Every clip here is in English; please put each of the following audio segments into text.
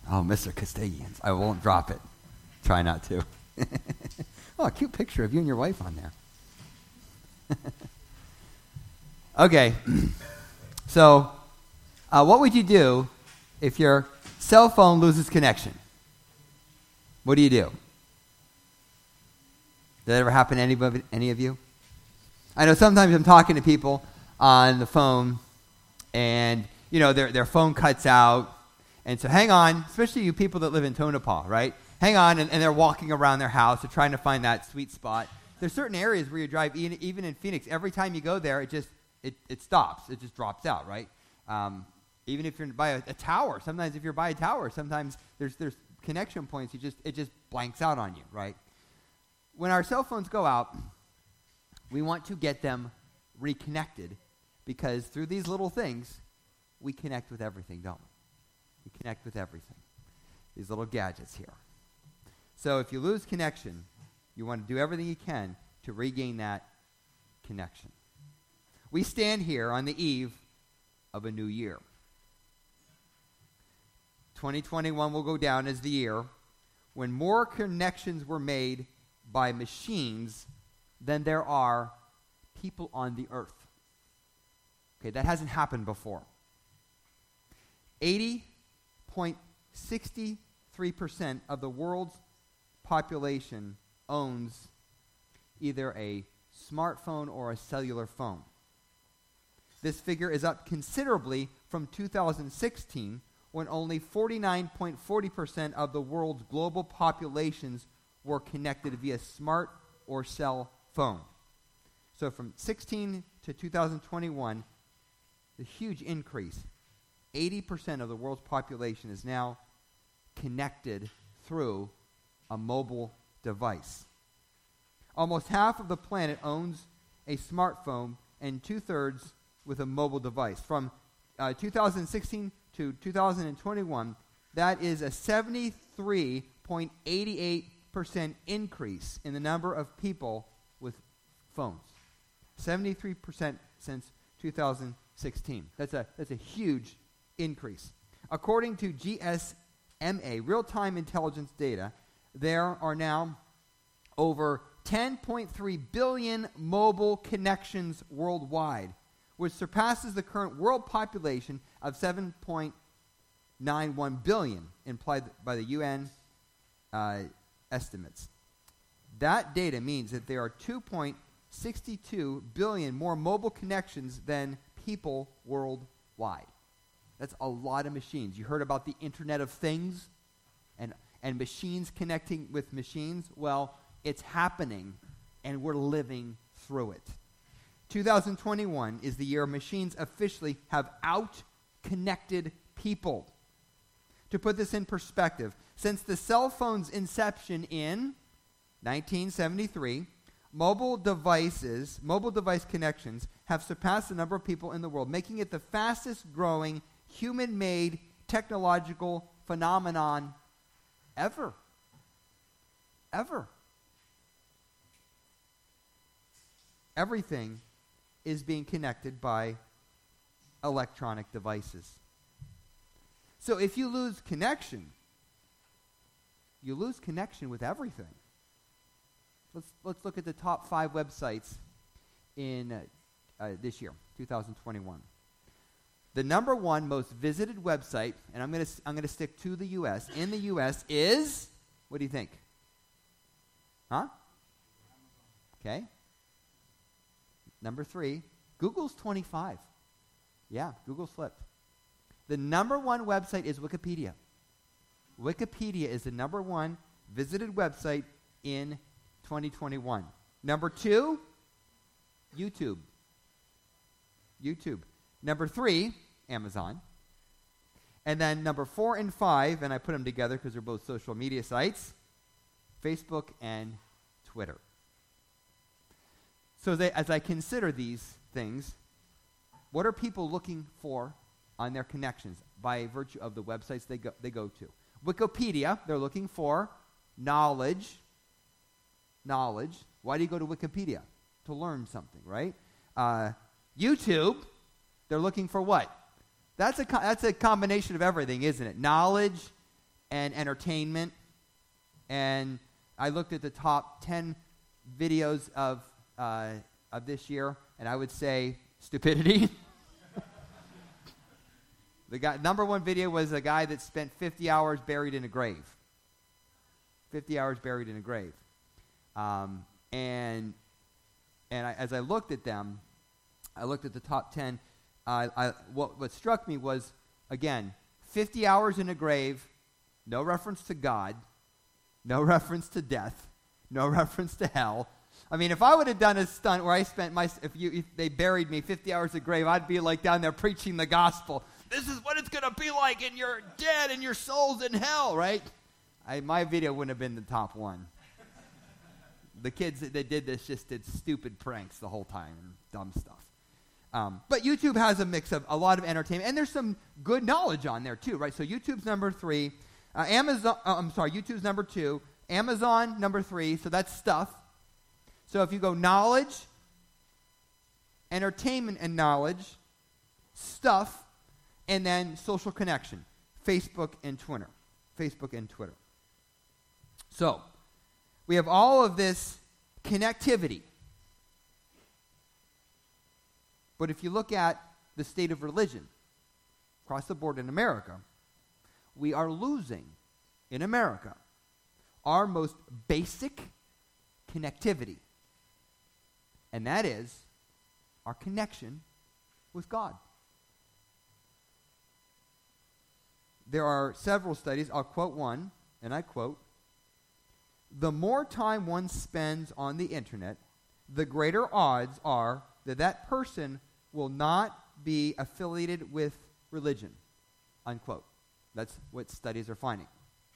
Oh, Mr. Castellanos. I won't drop it. Try not to. Oh, a cute picture of you and your wife on there. Okay. So, what would you do if your cell phone loses connection? What do you do? Did that ever happen to any of you? I know sometimes I'm talking to people on the phone, and their phone cuts out, and so hang on, especially you people that live in Tonopah, right? Hang on, and they're walking around their house, they're trying to find that sweet spot. There's certain areas where you drive, even in Phoenix, every time you go there, it stops, it just drops out, right? Even if you're by a tower, sometimes if you're by a tower, sometimes there's connection points, it just blanks out on you, right? When our cell phones go out, we want to get them reconnected, because through these little things, we connect with everything, don't we? We connect with everything. These little gadgets here. So if you lose connection, you want to do everything you can to regain that connection. We stand here on the eve of a new year. 2021 will go down as the year when more connections were made by machines than there are people on the earth. Okay, that hasn't happened before. 80.63% of the world's population owns either a smartphone or a cellular phone. This figure is up considerably from 2016, when only 49.40% of the world's global populations were connected via smart or cell phone. So from 16 to 2021, the huge increase. 80% of the world's population is now connected through a mobile device. Almost half of the planet owns a smartphone, and 2/3 with a mobile device. From 2016 to 2021, that is a 73.88% increase in the number of people with phones. 73% since 2016. That's a huge increase. According to GSMA, real-time intelligence data, there are now over 10.3 billion mobile connections worldwide, which surpasses the current world population of 7.91 billion implied by the UN estimates. That data means that there are 2.62 billion more mobile connections than people worldwide. That's a lot of machines. You heard about the Internet of Things and machines connecting with machines. Well, it's happening, and we're living through it. 2021 is the year machines officially have out-connected people. To put this in perspective, since the cell phone's inception in 1973, mobile device connections have surpassed the number of people in the world, making it the fastest-growing human-made technological phenomenon ever. Ever. Everything is being connected by electronic devices. So if you lose connection, you lose connection with everything. Let's look at the top 5 websites in this year, 2021. The number one most visited website, and I'm going to stick to the U.S. In the U.S. is, what do you think? Huh? Okay. Number 3, Google's 25. Yeah, Google slipped. The number one website is Wikipedia. Wikipedia is the number one visited website in 2021. Number 2, YouTube. Number 3, Amazon. And then number 4 and 5, and I put them together because they're both social media sites, Facebook and Twitter. So as I consider these things, what are people looking for on their connections by virtue of the websites they go to? Wikipedia, they're looking for knowledge. Why do you go to Wikipedia? To learn something, right? YouTube, they're looking for what? That's a combination of everything, isn't it? Knowledge and entertainment. And I looked at the top 10 videos of this year, and I would say stupidity. Number one video was a guy that spent 50 hours buried in a grave. 50 hours buried in a grave. And as I looked at them, I looked at the top 10. What struck me was, again, 50 hours in a grave, no reference to God, no reference to death, no reference to hell. I mean, if I would have done a stunt where I spent if they buried me 50 hours in a grave, I'd be like down there preaching the gospel. This is what it's going to be like, and you're dead, and your soul's in hell, right? My video wouldn't have been the top one. The kids that did this just did stupid pranks the whole time and dumb stuff. But YouTube has a mix of a lot of entertainment, and there's some good knowledge on there too, right? So YouTube's number 3, YouTube's number 2, Amazon number 3. So that's stuff. So if you go knowledge, entertainment and knowledge, stuff, and then social connection, Facebook and Twitter. So we have all of this connectivity. But if you look at the state of religion across the board in America, we are losing in America our most basic connectivity. And that is our connection with God. There are several studies. I'll quote one, and I quote, "The more time one spends on the internet, the greater odds are that that person will not be affiliated with religion," unquote. That's what studies are finding.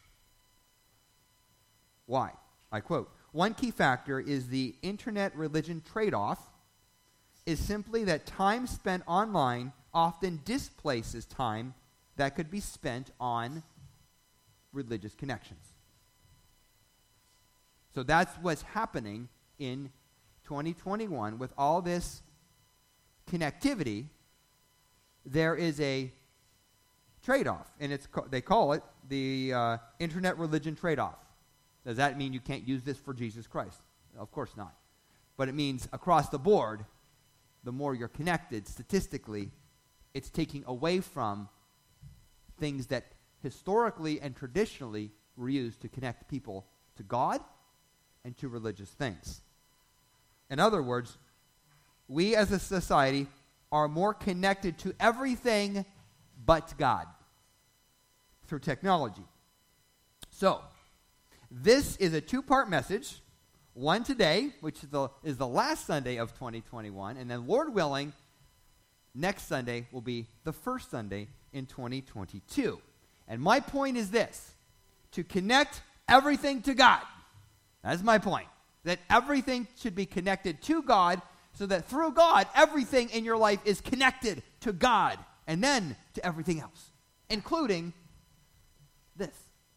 Why? I quote, "One key factor is the internet-religion trade-off is simply that time spent online often displaces time that could be spent on religious connections." So that's what's happening in 2021 with all this connectivity. There is a trade-off, and they call it the internet-religion trade-off. Does that mean you can't use this for Jesus Christ? Of course not. But it means across the board, the more you're connected, statistically, it's taking away from things that historically and traditionally were used to connect people to God and to religious things. In other words, we as a society are more connected to everything but God through technology. So, this is a 2-part message. One today, which is the last Sunday of 2021, and then Lord willing, next Sunday will be the first Sunday in 2022. And my point is this: to connect everything to God. That's my point. That everything should be connected to God, so that through God, everything in your life is connected to God, and then to everything else, including this.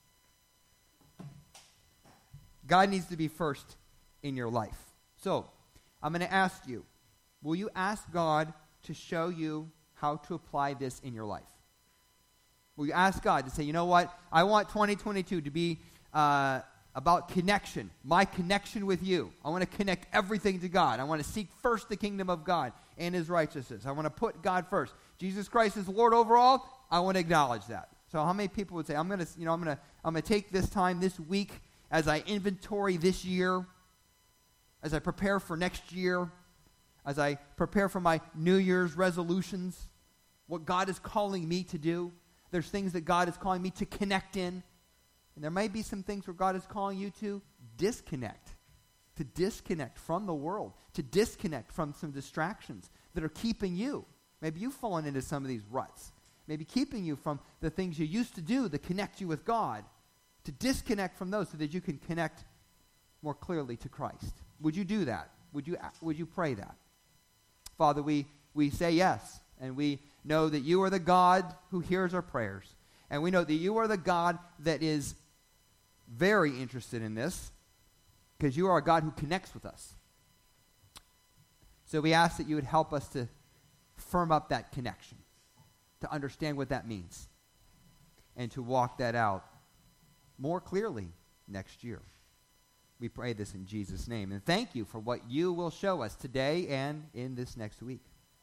God needs to be first in your life. So, I'm going to ask you, will you ask God to show you how to apply this in your life? Will you ask God to say, you know what, I want 2022 to be about connection, my connection with you. I want to connect everything to God. I want to seek first the kingdom of God and his righteousness. I want to put God first. Jesus Christ is Lord over all. I want to acknowledge that. So how many people would say, I'm going to take this time this week as I inventory this year, as I prepare for next year, as I prepare for my New Year's resolutions, what God is calling me to do. There's things that God is calling me to connect in. And there may be some things where God is calling you to disconnect from the world, to disconnect from some distractions that are keeping you. Maybe you've fallen into some of these ruts. Maybe keeping you from the things you used to do that connect you with God, to disconnect from those so that you can connect more clearly to Christ. Would you do that? Would you pray that? Father, we say yes, and we know that you are the God who hears our prayers. And we know that you are the God that is very interested in this, because you are a God who connects with us. So we ask that you would help us to firm up that connection, to understand what that means, and to walk that out more clearly next year. We pray this in Jesus' name. And thank you for what you will show us today and in this next week.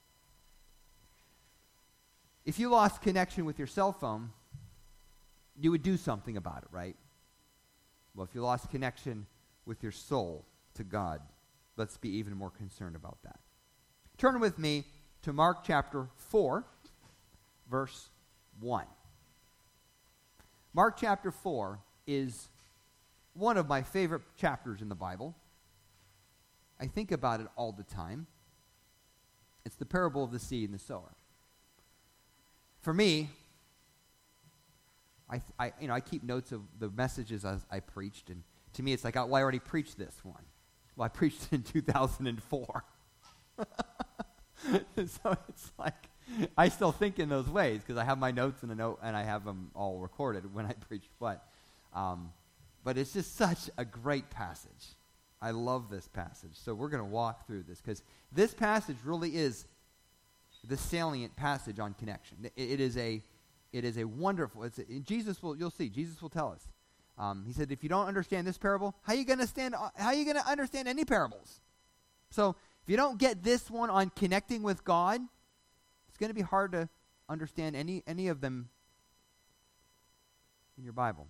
If you lost connection with your cell phone, you would do something about it, right? Well, if you lost connection with your soul to God, let's be even more concerned about that. Turn with me to Mark chapter 4, verse 1. Mark chapter 4 is one of my favorite chapters in the Bible. I think about it all the time. It's the parable of the seed and the sower. For me, I keep notes of the messages I preached, and to me it's like, well, I already preached this one. Well, I preached it in 2004. So it's like, I still think in those ways because I have my notes and I have them all recorded when I preached what. But it's just such a great passage. I love this passage. So we're going to walk through this because this passage really is the salient passage on connection. It is a wonderful. You'll see. Jesus will tell us. He said, if you don't understand this parable, how are you going to understand any parables? So if you don't get this one on connecting with God, it's going to be hard to understand any of them in your Bible.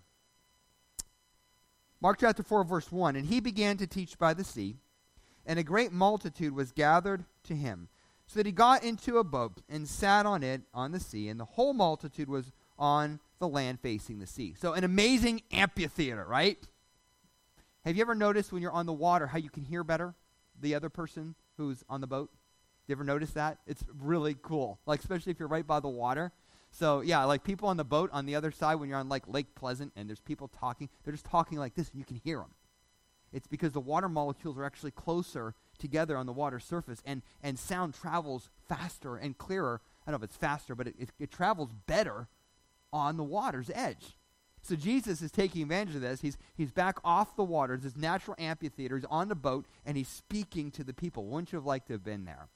Mark chapter 4, verse 1, and he began to teach by the sea, and a great multitude was gathered to him, so that he got into a boat and sat on it on the sea, and the whole multitude was on the land facing the sea. So an amazing amphitheater, right? Have you ever noticed when you're on the water how you can hear better the other person who's on the boat? You ever notice that? It's really cool, like especially if you're right by the water. So, yeah, like people on the boat on the other side when you're on like Lake Pleasant and there's people talking, they're just talking like this and you can hear them. It's because the water molecules are actually closer together on the water surface and sound travels faster and clearer. I don't know if it's faster, but it travels better on the water's edge. So Jesus is taking advantage of this. He's back off the water. This natural amphitheater. He's on the boat and he's speaking to the people. Wouldn't you have liked to have been there?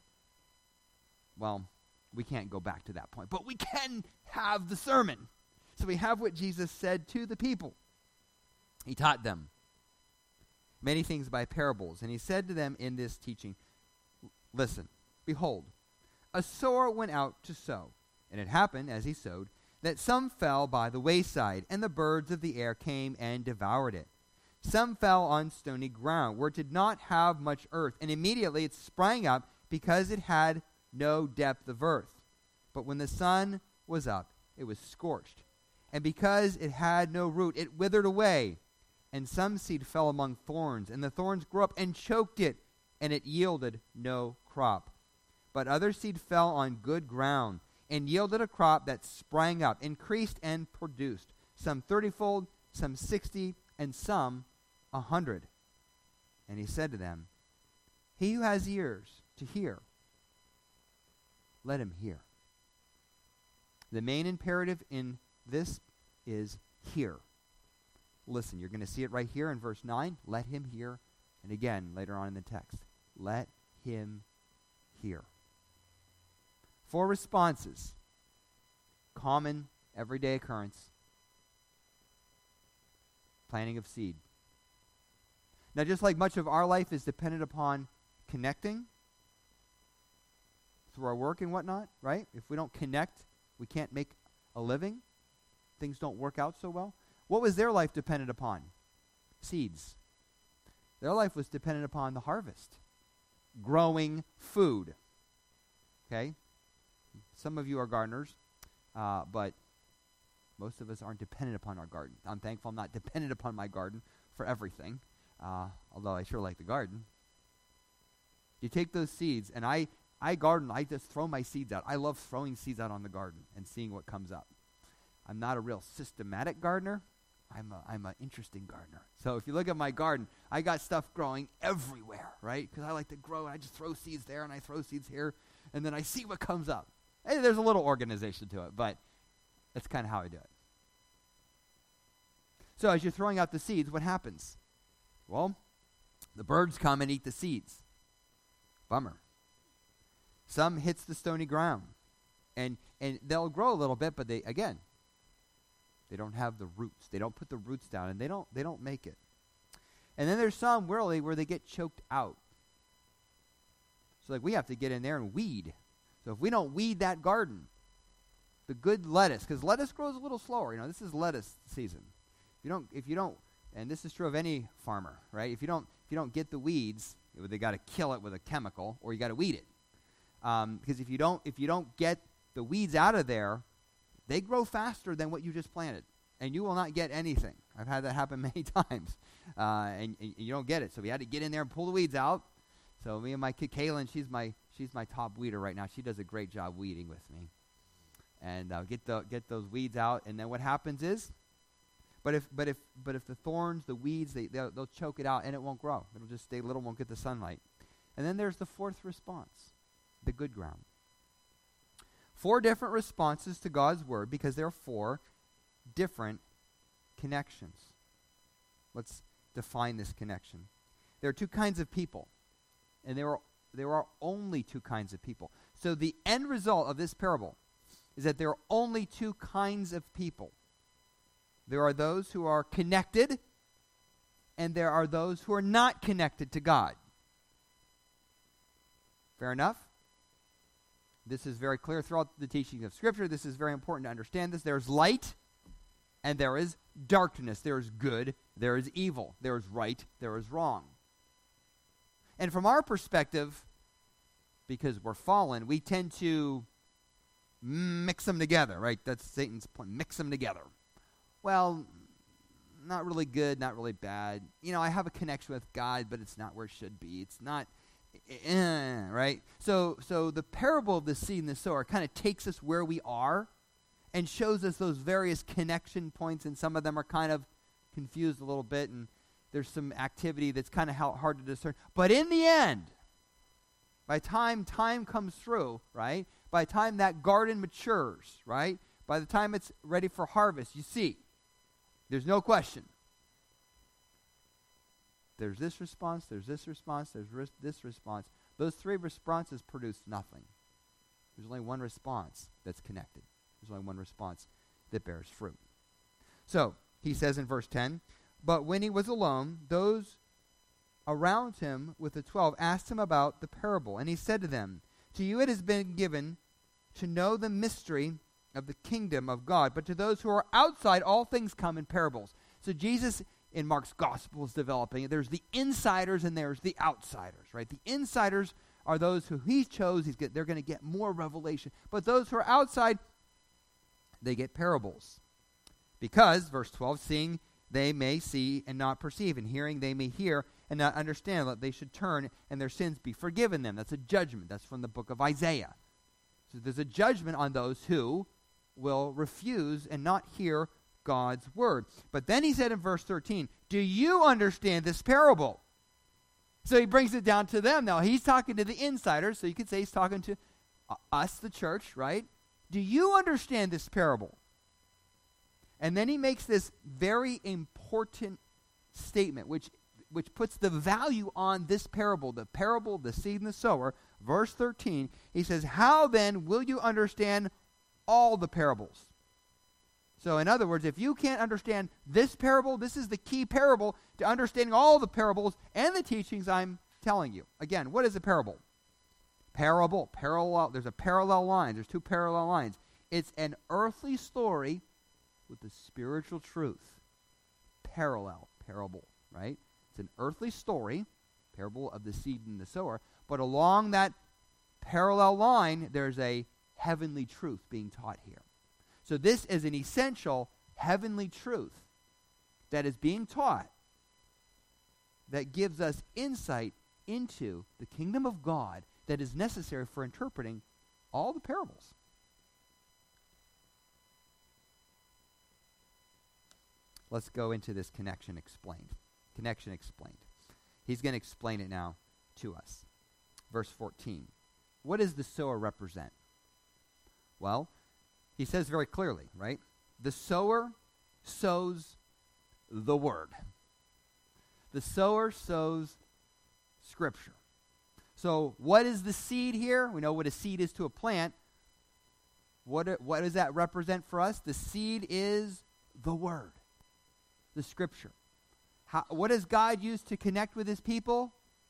Well, we can't go back to that point, but we can have the sermon. So we have what Jesus said to the people. He taught them many things by parables, and he said to them in this teaching, listen, behold, a sower went out to sow, and it happened as he sowed that some fell by the wayside, and the birds of the air came and devoured it. Some fell on stony ground, where it did not have much earth, and immediately it sprang up because it had no depth of earth. But when the sun was up, it was scorched. And because it had no root, it withered away. And some seed fell among thorns, and the thorns grew up and choked it, and it yielded no crop. But other seed fell on good ground, and yielded a crop that sprang up, increased, and produced, some 30-fold, some 60, and some 100. And he said to them, he who has ears to hear, let him hear. The main imperative in this is hear. Listen, you're going to see it right here in verse 9. Let him hear. And again, later on in the text, let him hear. 4 responses. Common, everyday occurrence. Planting of seed. Now, just like much of our life is dependent upon connecting through our work and whatnot, right? If we don't connect, we can't make a living. Things don't work out so well. What was their life dependent upon? Seeds. Their life was dependent upon the harvest. Growing food. Okay? Some of you are gardeners, but most of us aren't dependent upon our garden. I'm thankful I'm not dependent upon my garden for everything, although I sure like the garden. You take those seeds, and I garden, I just throw my seeds out. I love throwing seeds out on the garden and seeing what comes up. I'm not a real systematic gardener. I'm an interesting gardener. So if you look at my garden, I got stuff growing everywhere, right? Because I like to grow, and I just throw seeds there, and I throw seeds here, and then I see what comes up. Hey, there's a little organization to it, but that's kind of how I do it. So as you're throwing out the seeds, what happens? Well, the birds come and eat the seeds. Bummer. Some hits the stony ground, and they'll grow a little bit, but They don't have the roots. They don't put the roots down, and they don't make it. And then there's some really where they get choked out. So like we have to get in there and weed. So if we don't weed that garden, the good lettuce, because lettuce grows a little slower. You know, this is lettuce season. If you don't, and this is true of any farmer, right? If you don't get the weeds, they got to kill it with a chemical, or you got to weed it. Because if you don't get the weeds out of there, they grow faster than what you just planted, and you will not get anything. I've had that happen many times, and you don't get it. So we had to get in there and pull the weeds out. So me and my kid Kaylin, she's my top weeder right now. She does a great job weeding with me, and get those weeds out. And then what happens is, but if the thorns, the weeds, they'll choke it out and it won't grow. It'll just stay little, won't get the sunlight. And then there's the fourth response, the good ground. 4 different responses to God's word because there are 4 different connections. Let's define this connection. There are 2 kinds of people, and there are only 2 kinds of people. So the end result of this parable is that there are only 2 kinds of people. There are those who are connected, and there are those who are not connected to God. Fair enough? This is very clear throughout the teaching of Scripture. This is very important to understand this. There's light, and there is darkness. There is good, there is evil. There is right, there is wrong. And from our perspective, because we're fallen, we tend to mix them together, right? That's Satan's point. Mix them together. Well, not really good, not really bad. You know, I have a connection with God, but it's not where it should be. It's not, right? So the parable of the seed and the sower kind of takes us where we are and shows us those various connection points, and some of them are kind of confused a little bit, and there's some activity that's kind of hard to discern. But in the end, by the time comes through, right? By the time that garden matures, right? By the time it's ready for harvest, you see, there's no question. There's this response, there's this response, there's this response. Those 3 responses produce nothing. There's only one response that's connected. There's only one response that bears fruit. So, he says in verse 10, but when he was alone, those around him with the 12 asked him about the parable. And he said to them, to you it has been given to know the mystery of the kingdom of God, but to those who are outside, all things come in parables. So Jesus in Mark's gospel is developing it. There's the insiders and there's the outsiders, right? The insiders are those who he chose. They're going to get more revelation. But those who are outside, they get parables. Because, verse 12, seeing they may see and not perceive, and hearing they may hear and not understand, that they should turn and their sins be forgiven them. That's a judgment. That's from the book of Isaiah. So there's a judgment on those who will refuse and not hear God's word. But then he said in verse 13, do you understand this parable? So he brings it down to them. Now he's talking to the insiders, so you could say he's talking to us, the church, right? Do you understand this parable? And then he makes this very important statement, which puts the value on this parable, the parable of the seed and the sower. Verse 13, he says, how then will you understand all the parables? So in other words, if you can't understand this parable, this is the key parable to understanding all the parables and the teachings I'm telling you. Again, what is a parable? Parallel, there's a parallel line. There's 2 parallel lines. It's an earthly story with a spiritual truth. Parable, right? It's an earthly story, parable of the seed and the sower, but along that parallel line, there's a heavenly truth being taught here. So this is an essential heavenly truth that is being taught that gives us insight into the kingdom of God that is necessary for interpreting all the parables. Let's go into this connection explained. Connection explained. He's going to explain it now to us. Verse 14. What does the sower represent? Well, he says very clearly, right? The sower sows the word. The sower sows Scripture. So what is the seed here? We know what a seed is to a plant. What does that represent for us? The seed is The Word. The Scripture. What does God use to connect with his people?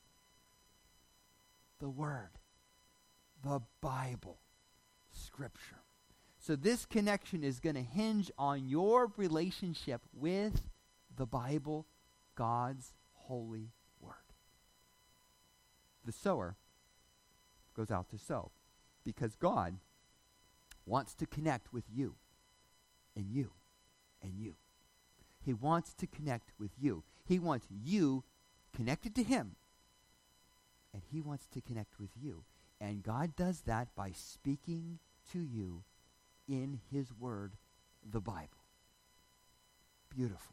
The Word. The Bible. Scripture. So this connection is going to hinge on your relationship with the Bible, God's holy Word. The sower goes out to sow because God wants to connect with you and you and you. He wants to connect with you. He wants you connected to him, and he wants to connect with you. And God does that by speaking to you in his Word, the Bible. Beautiful.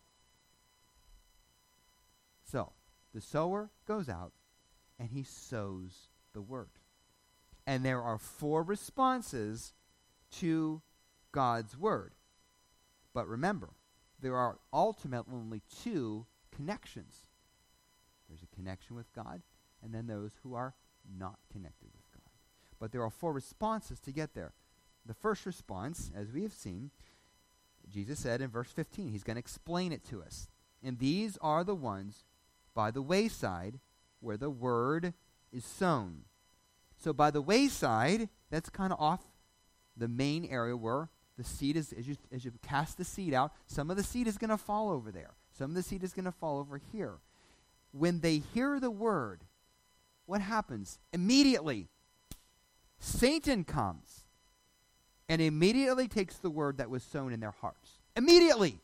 So, the sower goes out and he sows the Word. And there are 4 responses to God's Word. But remember, there are ultimately only 2 connections. There's a connection with God, and then those who are not connected with God. But there are 4 responses to get there. The first response, as we have seen, Jesus said in verse 15, he's going to explain it to us. And these are the ones by the wayside where the word is sown. So by the wayside, that's kind of off the main area where the seed is, as you cast the seed out, some of the seed is going to fall over there. Some of the seed is going to fall over here. When they hear the word, what happens? Immediately, Satan comes and immediately takes the word that was sown in their hearts. Immediately.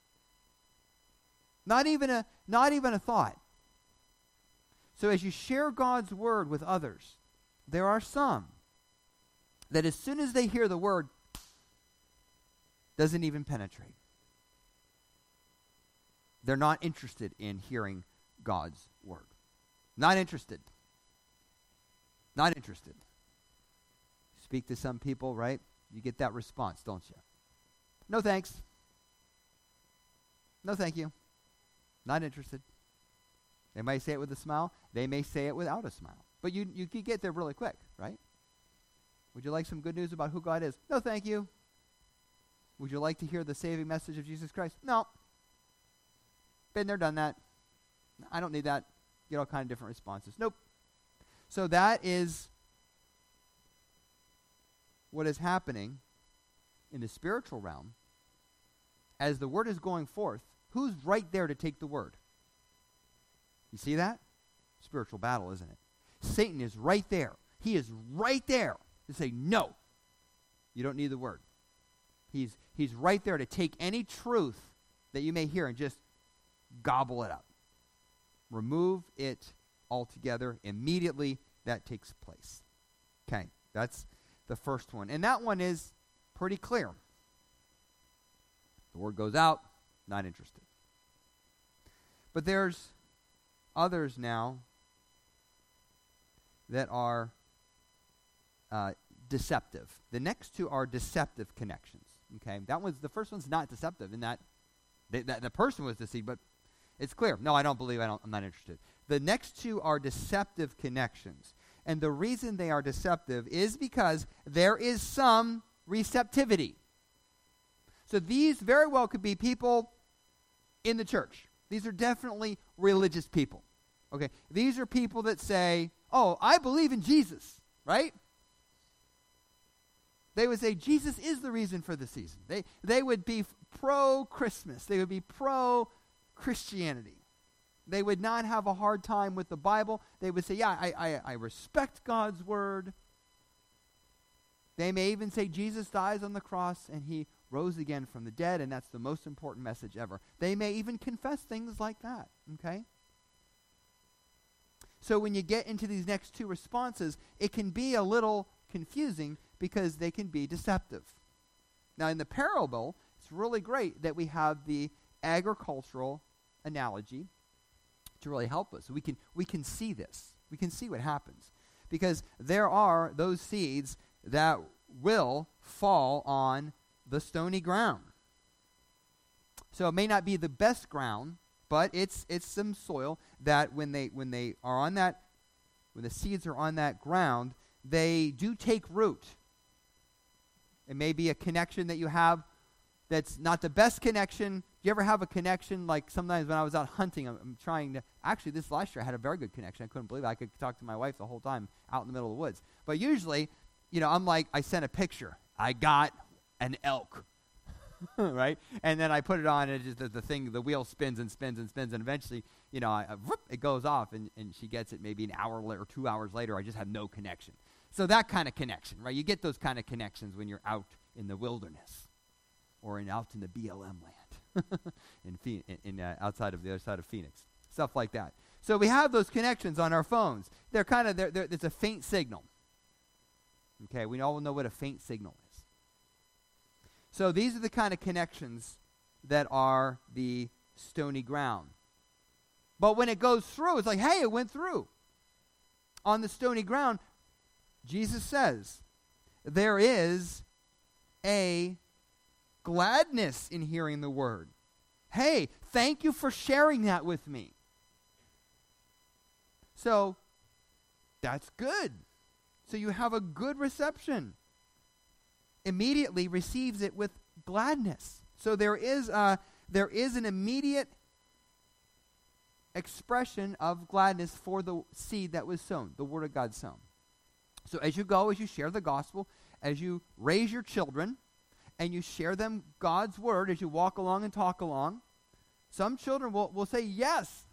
Not even a thought. So as you share God's word with others, there are some that as soon as they hear the word, doesn't even penetrate. They're not interested in hearing God's word. Not interested. Not interested. Speak to some people, right? You get that response, don't you? No thanks. No thank you. Not interested. They might say it with a smile. They may say it without a smile. But you could get there really quick, right? Would you like some good news about who God is? No thank you. Would you like to hear the saving message of Jesus Christ? No. Been there, done that. I don't need that. Get all kind of different responses. Nope. So that is what is happening in the spiritual realm. As the word is going forth, who's right there to take the word? You see that? Spiritual battle, isn't it? Satan is right there. He is right there to say, no, you don't need the word. He's right there to take any truth that you may hear and just gobble it up. Remove it altogether. Immediately, that takes place. Okay, that's the first one. And that one is pretty clear. The word goes out, not interested. But there's others now that are deceptive. The next 2 are deceptive connections. Okay, the first one's not deceptive in that the person was deceived, but it's clear. No, I don't believe. I'm not interested. The next 2 are deceptive connections, and the reason they are deceptive is because there is some receptivity. So these very well could be people in the church. These are definitely religious people. Okay, these are people that say, "Oh, I believe in Jesus," right? They would say Jesus is the reason for the season. They would be pro-Christmas. They would be pro-Christianity. They would not have a hard time with the Bible. They would say, yeah, I respect God's word. They may even say Jesus dies on the cross and he rose again from the dead, and that's the most important message ever. They may even confess things like that, okay? So when you get into these next 2 responses, it can be a little confusing because they can be deceptive. Now in the parable, it's really great that we have the agricultural analogy to really help us. We can see this. We can see what happens. Because there are those seeds that will fall on the stony ground. So it may not be the best ground, but it's some soil that when they are on that, when the seeds are on that ground, they do take root. It may be a connection that you have that's not the best connection. Do you ever have a connection, like sometimes when I was out hunting, I'm trying to, actually this last year I had a very good connection. I couldn't believe it. I could talk to my wife the whole time out in the middle of the woods. But usually, I'm like, I sent a picture. I got an elk, right? And then I put it on, and it just, the wheel spins and spins and spins, and eventually, it goes off, and she gets it maybe an hour or 2 hours later. I just have no connection. So that kind of connection, right? You get those kind of connections when you're out in the wilderness or out in the BLM land, outside of the other side of Phoenix, stuff like that. So we have those connections on our phones. They're kind of, it's a faint signal. Okay, we all know what a faint signal is. So these are the kind of connections that are the stony ground. But when it goes through, it's like, hey, it went through. On the stony ground, Jesus says, there is a gladness in hearing the word. Hey, thank you for sharing that with me. So, that's good. So you have a good reception. Immediately receives it with gladness. So there is an immediate expression of gladness for the seed that was sown, the word of God sown. So as you go, as you share the gospel, as you raise your children, and you share them God's word as you walk along and talk along, some children will say yes.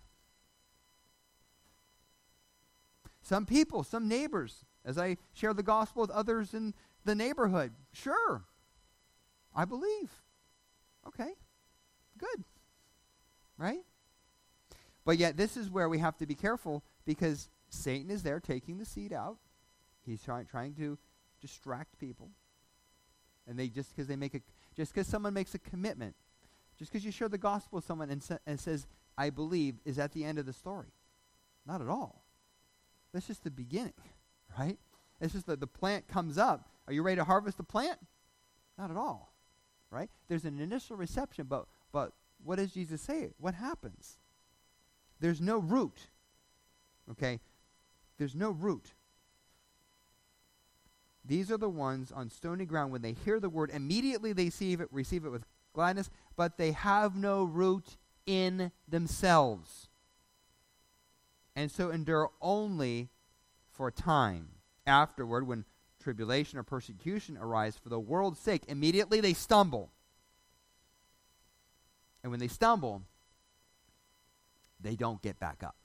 Some people, some neighbors, as I share the gospel with others in the neighborhood, sure, I believe. Okay, good, right? But yet this is where we have to be careful, because Satan is there taking the seed out. He's trying to distract people. And just because someone makes a commitment, just because you share the gospel with someone and says, I believe, is that the end of the story? Not at all. That's just the beginning, right? It's just that the plant comes up. Are you ready to harvest the plant? Not at all, right? There's an initial reception, but what does Jesus say? What happens? There's no root, okay? There's no root. These are the ones on stony ground. When they hear the word, immediately they receive it with gladness, but they have no root in themselves, and so endure only for a time. Afterward, when tribulation or persecution arise for the world's sake, immediately they stumble. And when they stumble, they don't get back up.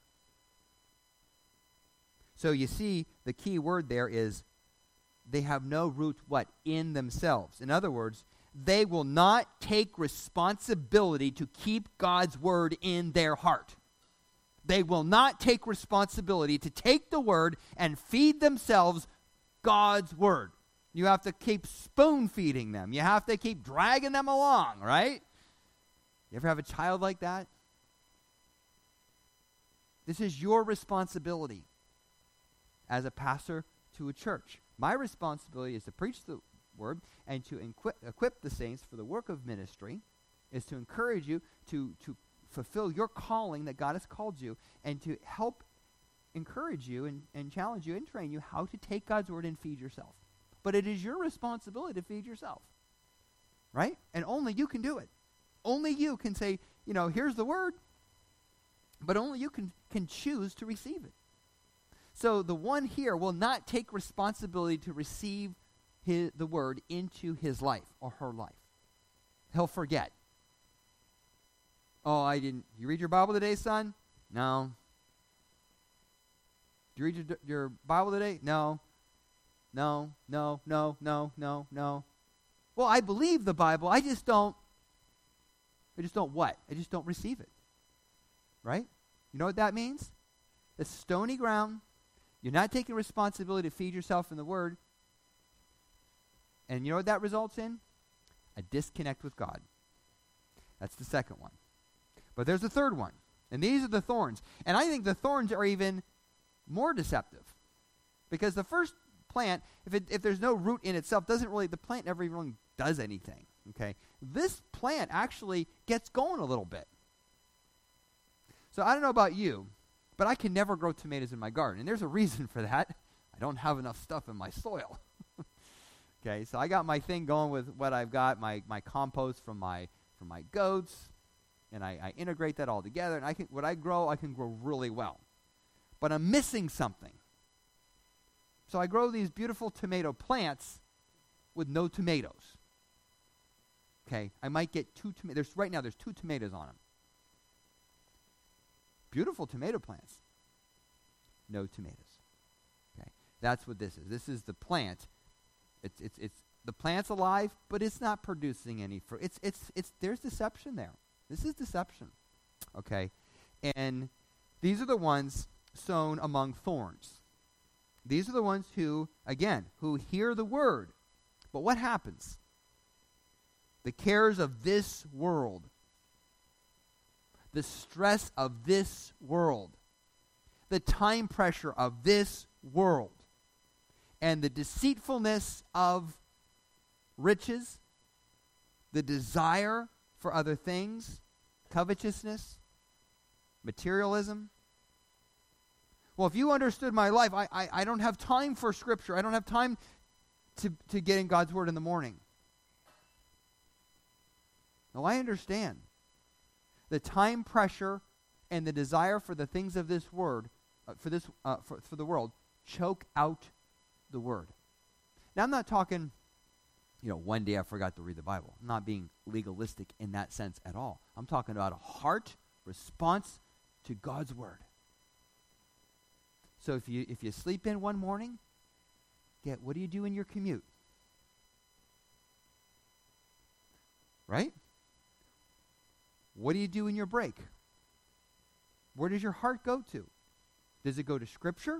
So you see, the key word there is they have no root, what? In themselves. In other words, they will not take responsibility to keep God's word in their heart. They will not take responsibility to take the word and feed themselves God's word. You have to keep spoon feeding them. You have to keep dragging them along, right? You ever have a child like that? This is your responsibility as a pastor to a church. My responsibility is to preach the word and to equip the saints for the work of ministry, is to encourage you to fulfill your calling that God has called you, and to help encourage you and challenge you and train you how to take God's word and feed yourself. But it is your responsibility to feed yourself, right? And only you can do it. Only you can say, here's the word, but only you can choose to receive it. So the one here will not take responsibility to receive the word into his life or her life. He'll forget. Oh, I didn't. You read your Bible today, son? No. Do you read your Bible today? No. No. Well, I believe the Bible. I just don't what? I just don't receive it. Right? You know what that means? It's stony ground. You're not taking responsibility to feed yourself in the word. And you know what that results in? A disconnect with God. That's the second one. But there's the third one. And these are the thorns. And I think the thorns are even more deceptive. Because the first plant, if there's no root in itself, the plant never even does anything. Okay? This plant actually gets going a little bit. So I don't know about you, but I can never grow tomatoes in my garden. And there's a reason for that. I don't have enough stuff in my soil. Okay, so I got my thing going with what I've got, my compost from my goats, and I integrate that all together, and what I grow, I can grow really well. But I'm missing something. So I grow these beautiful tomato plants with no tomatoes. Okay, I might get 2 tomatoes. Right now, there's 2 tomatoes on them. Beautiful tomato plants. No tomatoes. Okay, that's what this is. This is the plant. It's the plant's alive, but it's not producing any fruit. There's deception there. This is deception. Okay, and these are the ones sown among thorns. These are the ones who hear the word. But what happens? The cares of this world, the stress of this world, the time pressure of this world, and the deceitfulness of riches, the desire for other things, covetousness, materialism. Well, if you understood my life, I don't have time for Scripture. I don't have time to get in God's Word in the morning. Now, I understand. The time pressure and the desire for the things of this word, for the world, choke out the Word. Now, I'm not talking, one day I forgot to read the Bible. I'm not being legalistic in that sense at all. I'm talking about a heart response to God's Word. So if you sleep in one morning, what do you do in your commute? Right? What do you do in your break? Where does your heart go to? Does it go to Scripture?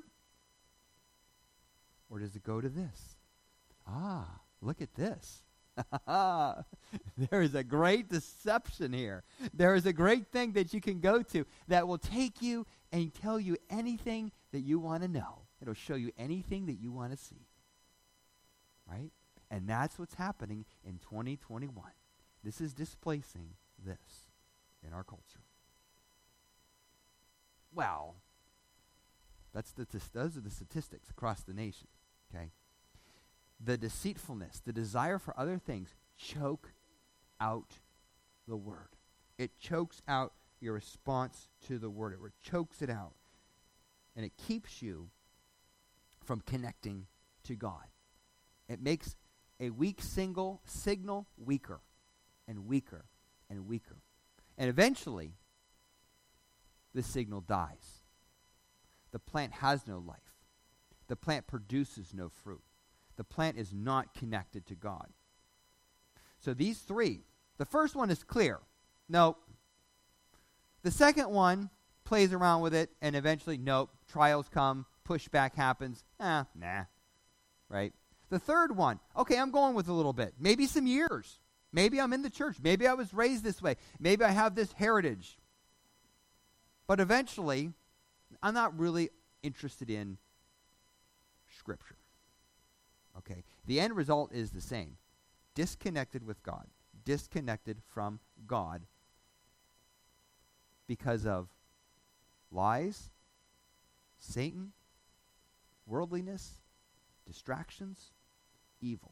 Or does it go to this? Look at this. There is a great deception here. There is a great thing that you can go to that will take you and tell you anything that you want to know. It'll show you anything that you want to see. Right? And that's what's happening in 2021. This is displacing this in our culture. Well, those are the statistics across the nation. Okay? The deceitfulness, the desire for other things choke out the Word. It chokes out your response to the Word. It chokes it out. And it keeps you from connecting to God. It makes a weak signal weaker and weaker and weaker. And eventually, the signal dies. The plant has no life. The plant produces no fruit. The plant is not connected to God. So these 3, the first one is clear. Nope. The second one plays around with it, and eventually, nope. Trials come, pushback happens. Nah. Right? The third one, okay, I'm going with a little bit. Maybe some years. Maybe I'm in the church. Maybe I was raised this way. Maybe I have this heritage. But eventually, I'm not really interested in Scripture. Okay, the end result is the same. Disconnected with God. Disconnected from God because of lies, Satan, worldliness, distractions, evil.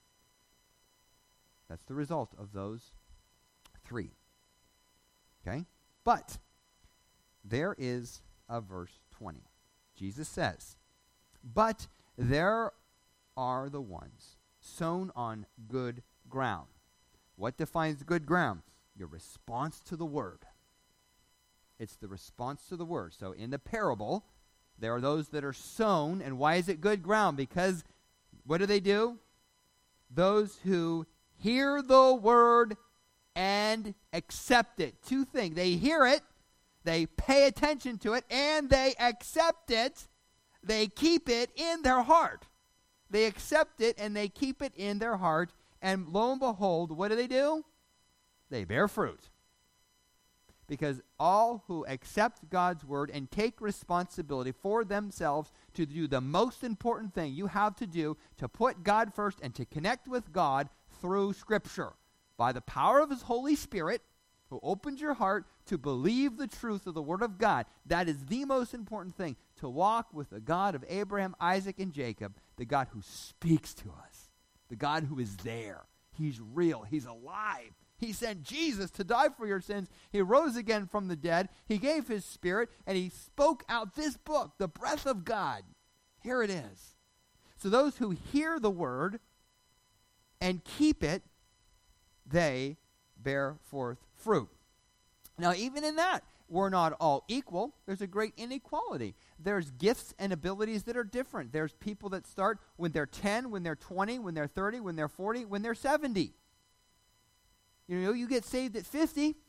That's the result of those 3. Okay? But there is a verse 20. Jesus says, "But there are the ones sown on good ground." What defines good ground? Your response to the Word. It's the response to the Word. So in the parable, there are those that are sown. And why is it good ground? Because what do? Those who hear the Word and accept it. 2 things. They hear it, they pay attention to it, and they accept it. They keep it in their heart. They accept it and they keep it in their heart. And lo and behold, what do? They bear fruit. Because all who accept God's Word and take responsibility for themselves to do the most important thing you have to do, to put God first and to connect with God through Scripture, by the power of His Holy Spirit, who opens your heart to believe the truth of the Word of God. That is the most important thing, to walk with the God of Abraham, Isaac, and Jacob, the God who speaks to us The God who is there. He's real. He's alive. He sent Jesus to die for your sins. He rose again from the dead. He gave his Spirit, and he spoke out this book, the breath of God. Here it is. So those who hear the word and keep it, they bear forth fruit. Now, even in that, we're not all equal. There's a great inequality. There's gifts and abilities that are different. There's people that start when they're 10, when they're 20, when they're 30, when they're 40, when they're 70. You know, you get saved at 50. You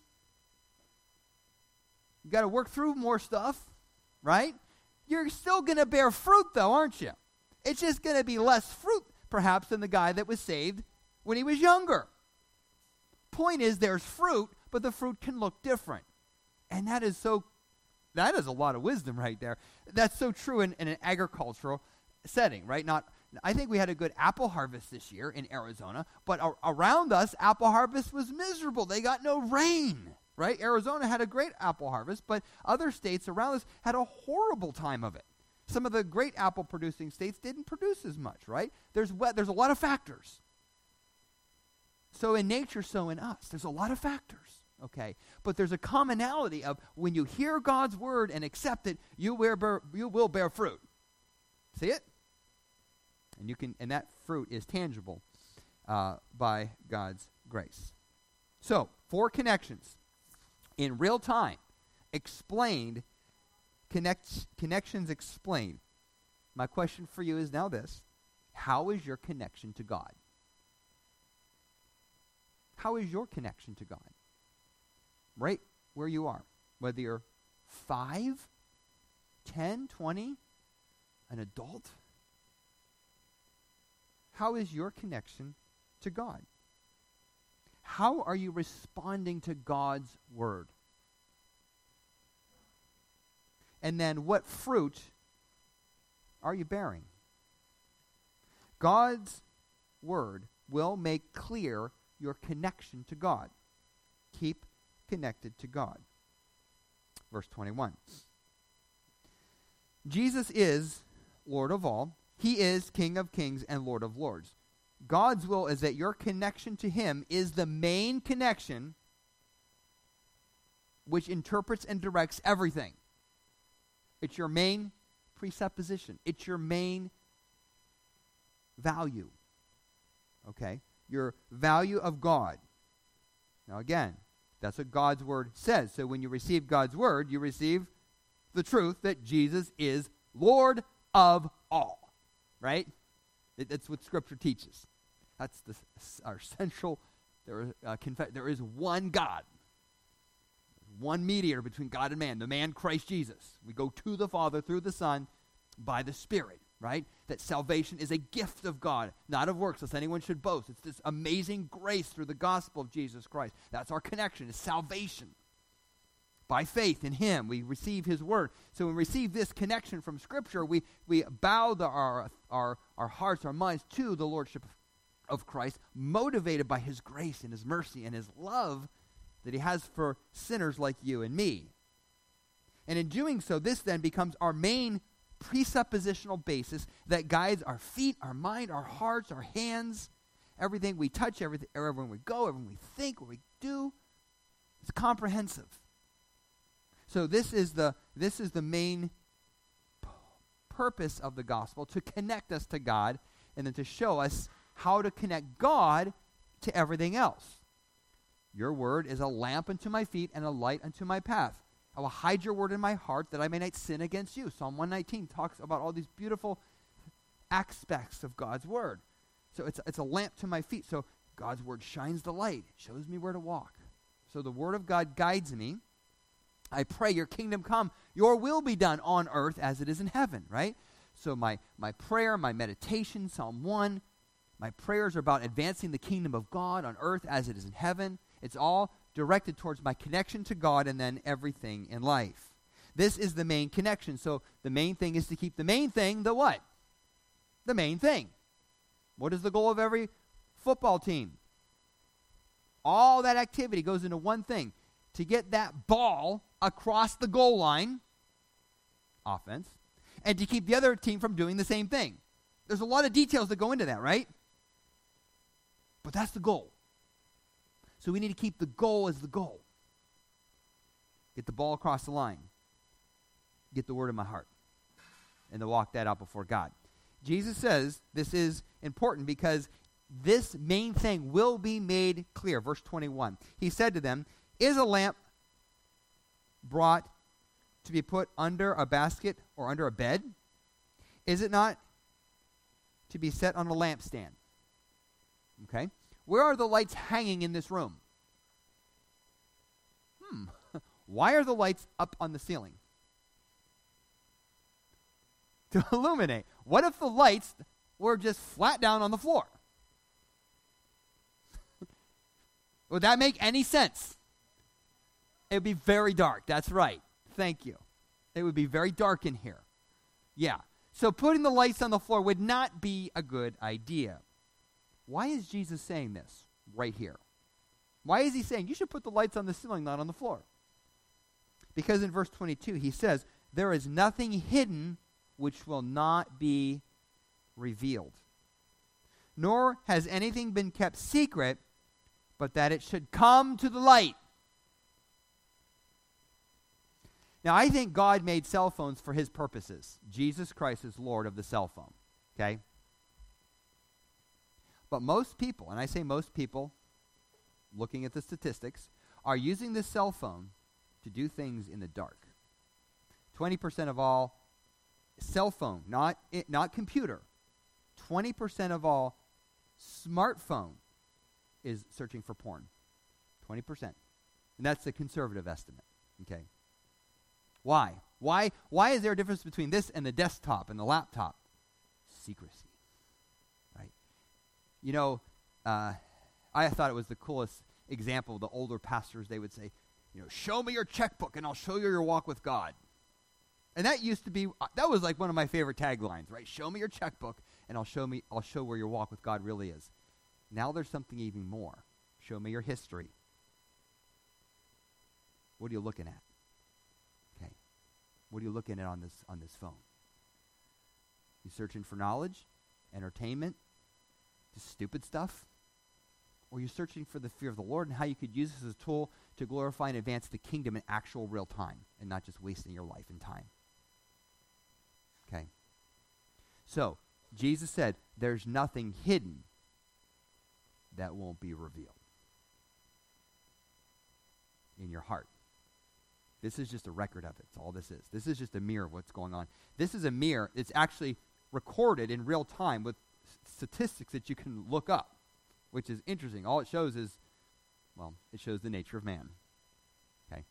got to work through more stuff, right? You're still going to bear fruit, though, aren't you? It's just going to be less fruit, perhaps, than the guy that was saved when he was younger. Point is, there's fruit, but the fruit can look different. And that is a lot of wisdom right there. That's so true in an agricultural setting, right? I think we had a good apple harvest this year in Arizona, but around us, apple harvest was miserable. They got no rain, right? Arizona had a great apple harvest, but other states around us had a horrible time of it. Some of the great apple-producing states didn't produce as much, right? There's a lot of factors. So in nature, so in us. There's a lot of factors, okay? But there's a commonality of when you hear God's word and accept it, you will bear fruit. See it? And that fruit is tangible by God's grace. So, 4 connections in real time, explained, connections explained. My question for you is now this: how is your connection to God? How is your connection to God? Right where you are, whether you're 5, 10, 20, an adult. How is your connection to God? How are you responding to God's word? And then what fruit are you bearing? God's word will make clear your connection to God. Keep connected to God. Verse 21. Jesus is Lord of all. He is King of kings and Lord of lords. God's will is that your connection to him is the main connection which interprets and directs everything. It's your main presupposition. It's your main value. Okay? Your value of God. Now again, that's what God's word says. So when you receive God's word, you receive the truth that Jesus is Lord of all. Right? That's what Scripture teaches. That's our central. There is one God, one mediator between God and man, the man Christ Jesus. We go to the Father through the Son by the Spirit. Right? That salvation is a gift of God, not of works, lest anyone should boast. It's this amazing grace through the gospel of Jesus Christ. That's our connection. It's salvation. By faith in him, we receive his word. So when we receive this connection from Scripture, we bow our hearts, our minds to the lordship of Christ, motivated by his grace and his mercy and his love that he has for sinners like you and me. And in doing so, this then becomes our main presuppositional basis that guides our feet, our mind, our hearts, our hands, everything we touch, everywhere we go, everything we think, what we do. It's comprehensive. So this is the main purpose of the gospel, to connect us to God and then to show us how to connect God to everything else. Your word is a lamp unto my feet and a light unto my path. I will hide your word in my heart that I may not sin against you. Psalm 119 talks about all these beautiful aspects of God's word. So it's a lamp to my feet. So God's word shines the light, shows me where to walk. So the word of God guides me. I pray your kingdom come, your will be done on earth as it is in heaven, right? So my prayer, my meditation, Psalm 1, my prayers are about advancing the kingdom of God on earth as it is in heaven. It's all directed towards my connection to God and then everything in life. This is the main connection. So the main thing is to keep the main thing the what? The main thing. What is the goal of every football team? All that activity goes into one thing. To get that ball across the goal line, offense, and to keep the other team from doing the same thing. There's a lot of details that go into that, right? But that's the goal. So we need to keep the goal as the goal. Get the ball across the line. Get the word in my heart. And to walk that out before God. Jesus says this is important because this main thing will be made clear. Verse 21. He said to them, is a lamp brought to be put under a basket or under a bed? Is it not to be set on a lampstand? Okay. Where are the lights hanging in this room? Why are the lights up on the ceiling? To illuminate. What if the lights were just flat down on the floor? Would that make any sense? It would be very dark. That's right. Thank you. It would be very dark in here. Yeah. So putting the lights on the floor would not be a good idea. Why is Jesus saying this right here? Why is he saying you should put the lights on the ceiling, not on the floor? Because in verse 22 he says, there is nothing hidden which will not be revealed. Nor has anything been kept secret, but that it should come to the light. Now, I think God made cell phones for his purposes. Jesus Christ is Lord of the cell phone. Okay? But most people, and I say most people, looking at the statistics, are using this cell phone to do things in the dark. 20% of all cell phone, not computer, 20% of all smartphone is searching for porn. 20%. And that's the conservative estimate. Okay? Why? Why is there a difference between this and the desktop and the laptop? Secrecy. Right? You know, I thought it was the coolest example. The older pastors, they would say, show me your checkbook and I'll show you your walk with God. And that used to be, that was like one of my favorite taglines, right? Show me your checkbook and I'll show where your walk with God really is. Now there's something even more. Show me your history. What are you looking at? Okay. What are you looking at on this phone? You searching for knowledge, entertainment, just stupid stuff? Or you searching for the fear of the Lord and how you could use this as a tool to glorify and advance the kingdom in actual real time and not just wasting your life and time? Okay. So, Jesus said, there's nothing hidden that won't be revealed in your heart. This is just a record of it. That's all this is. This is just a mirror of what's going on. This is a mirror. It's actually recorded in real time with statistics that you can look up, which is interesting. All it shows is, it shows the nature of man. Okay?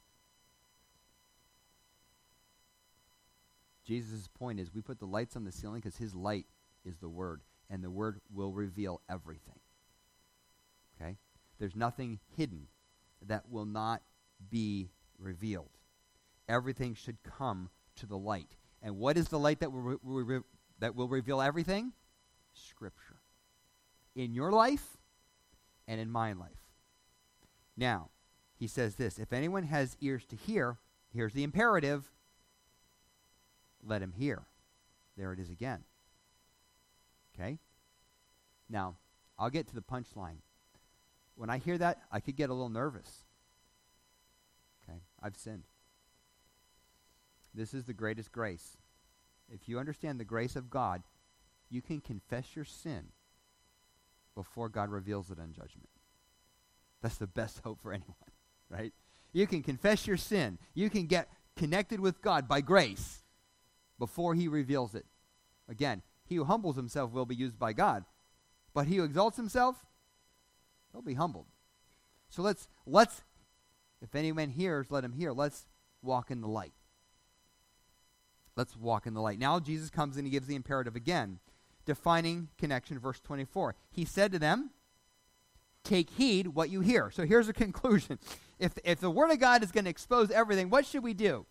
Jesus' point is we put the lights on the ceiling because his light is the word, and the word will reveal everything. Okay? There's nothing hidden that will not be revealed. Everything should come to the light. And what is the light that will reveal everything? Scripture. In your life and in my life. Now, he says this, if anyone has ears to hear, here's the imperative, let him hear. There it is again. Okay? Now, I'll get to the punchline. When I hear that, I could get a little nervous. Okay? I've sinned. This is the greatest grace. If you understand the grace of God, you can confess your sin before God reveals it in judgment. That's the best hope for anyone, right? You can confess your sin. You can get connected with God by grace before he reveals it. Again, he who humbles himself will be used by God, but he who exalts himself, he'll be humbled. So let's, if anyone hears, let him hear. Let's walk in the light. Let's walk in the light. Now Jesus comes and he gives the imperative again, defining connection, verse 24. He said to them, take heed what you hear. So here's a conclusion. If the word of God is going to expose everything, what should we do?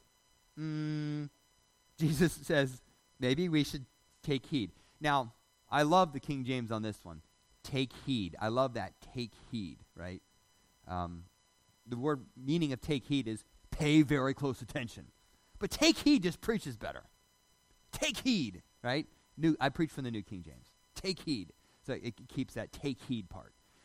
Jesus says, maybe we should take heed. Now, I love the King James on this one. Take heed. I love that. Take heed, right? The word meaning of take heed is pay very close attention. But take heed just preaches better. Take heed, right? I preach from the New King James. Take heed. So it keeps that take heed part.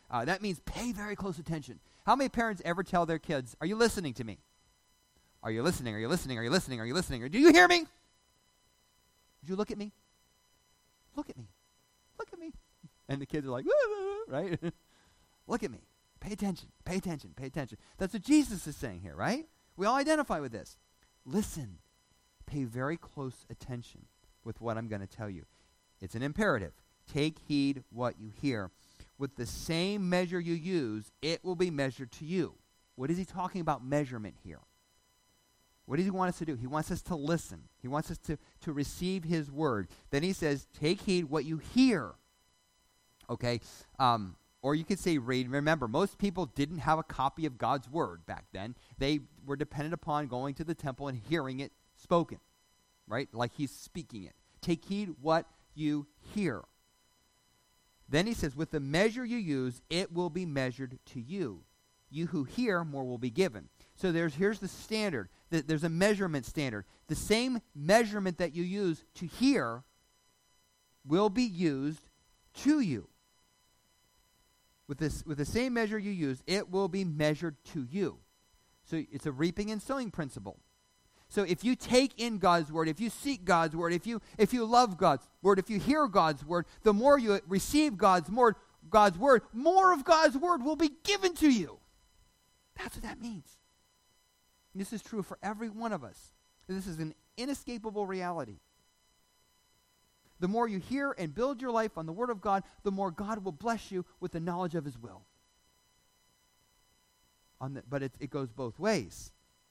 That means pay very close attention. How many parents ever tell their kids, are you listening to me? Are you listening? Are you listening? Are you listening? Are you listening? Or do you hear me? Did you look at me? Look at me. Look at me. And the kids are like, right? Look at me. Pay attention. Pay attention. Pay attention. That's what Jesus is saying here, right? We all identify with this. Listen. Pay very close attention with what I'm going to tell you. It's an imperative. Take heed what you hear. With the same measure you use, it will be measured to you. What is he talking about measurement here? What does he want us to do? He wants us to listen. He wants us to receive his word. Then he says, take heed what you hear. Okay? Or you could say read. Remember, most people didn't have a copy of God's word back then. They were dependent upon going to the temple and hearing it spoken. Right? Like he's speaking it. Take heed what you hear. Then he says, with the measure you use, it will be measured to you. You who hear, more will be given. So here's the standard. There's a measurement standard. The same measurement that you use to hear will be used to you. With the same measure you use, it will be measured to you. So it's a reaping and sowing principle. So if you take in God's word, if you seek God's word, if you love God's word, if you hear God's word, the more you receive God's word, more of God's word will be given to you. That's what that means. And this is true for every one of us. This is an inescapable reality. The more you hear and build your life on the word of God, the more God will bless you with the knowledge of his will. But it goes both ways.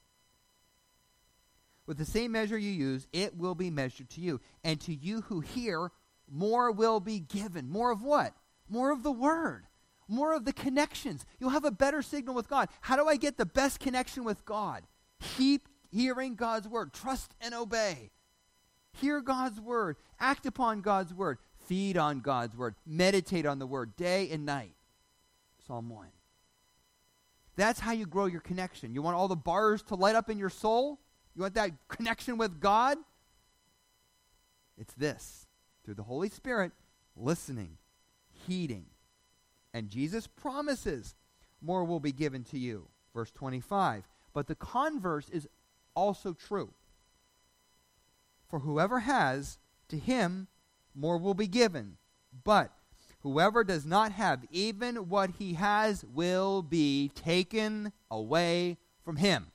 With the same measure you use, it will be measured to you. And to you who hear, more will be given. More of what? More of the word. More of the connections. You'll have a better signal with God. How do I get the best connection with God? Keep hearing God's word. Trust and obey. Hear God's word. Act upon God's word. Feed on God's word. Meditate on the word day and night. Psalm 1. That's how you grow your connection. You want all the bars to light up in your soul? You want that connection with God? It's this. Through the Holy Spirit, listening, heeding. And Jesus promises more will be given to you. Verse 25. But the converse is also true. For whoever has, to him more will be given. But whoever does not have, even what he has will be taken away from him.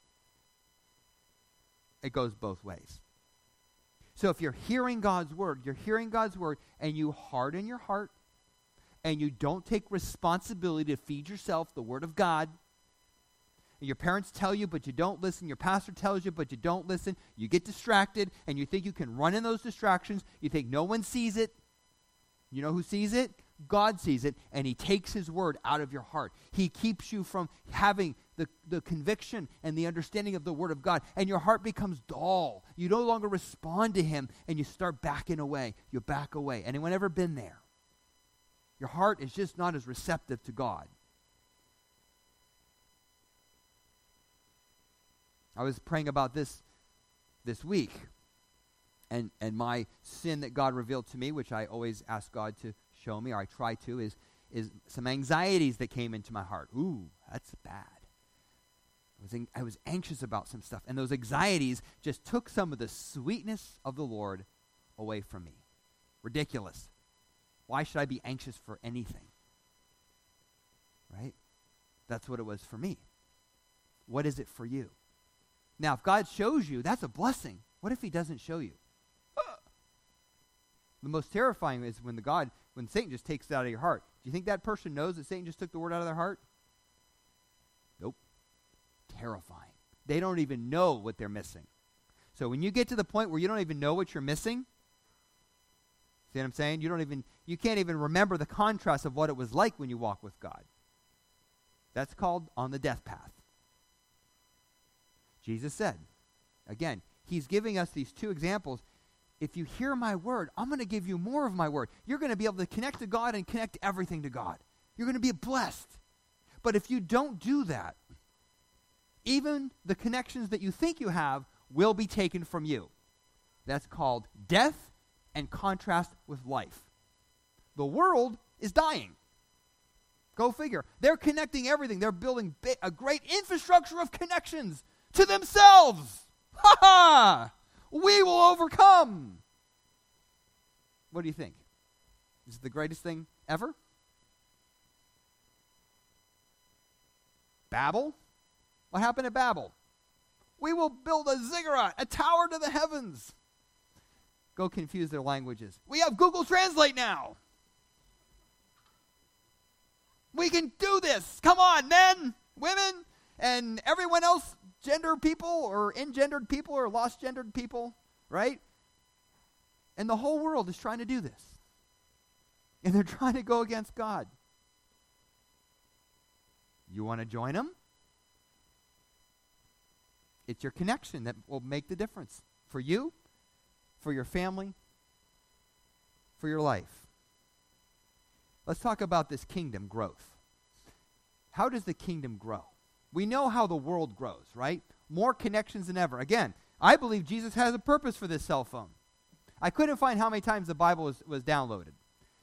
It goes both ways. So if you're hearing God's word, and you harden your heart, and you don't take responsibility to feed yourself the word of God, and your parents tell you but you don't listen, your pastor tells you but you don't listen, you get distracted, and you think you can run in those distractions, you think no one sees it. You know who sees it? God sees it, and he takes his word out of your heart. He keeps you from having the conviction and the understanding of the word of God, and your heart becomes dull. You no longer respond to him, and you start backing away. You back away. Anyone ever been there? Your heart is just not as receptive to God. I was praying about this week, and my sin that God revealed to me, which I always ask God to show me, or I try to, is some anxieties that came into my heart. Ooh, that's bad. I was anxious about some stuff, and those anxieties just took some of the sweetness of the Lord away from me. Ridiculous. Why should I be anxious for anything? Right? That's what it was for me. What is it for you? Now, if God shows you, that's a blessing. What if he doesn't show you? The most terrifying is when Satan just takes it out of your heart. Do you think that person knows that Satan just took the word out of their heart? Nope. Terrifying. They don't even know what they're missing. So when you get to the point where you don't even know what you're missing, see what I'm saying? You can't even remember the contrast of what it was like when you walk with God. That's called on the death path. Jesus said, again, he's giving us these two examples. If you hear my word, I'm going to give you more of my word. You're going to be able to connect to God and connect everything to God. You're going to be blessed. But if you don't do that, even the connections that you think you have will be taken from you. That's called death and contrast with life. The world is dying. Go figure. They're connecting everything. They're building a great infrastructure of connections to themselves. Ha ha! We will overcome. What do you think? Is it the greatest thing ever? Babel? What happened at Babel? We will build a ziggurat, a tower to the heavens. Go confuse their languages. We have Google Translate now. We can do this. Come on, men, women, and everyone else, gender people or engendered people or lost gendered people, right? And the whole world is trying to do this. And they're trying to go against God. You want to join them? It's your connection that will make the difference for you, for your family, for your life. Let's talk about this kingdom growth. How does the kingdom grow? We know how the world grows, right? More connections than ever. Again, I believe Jesus has a purpose for this cell phone. I couldn't find how many times the Bible was downloaded.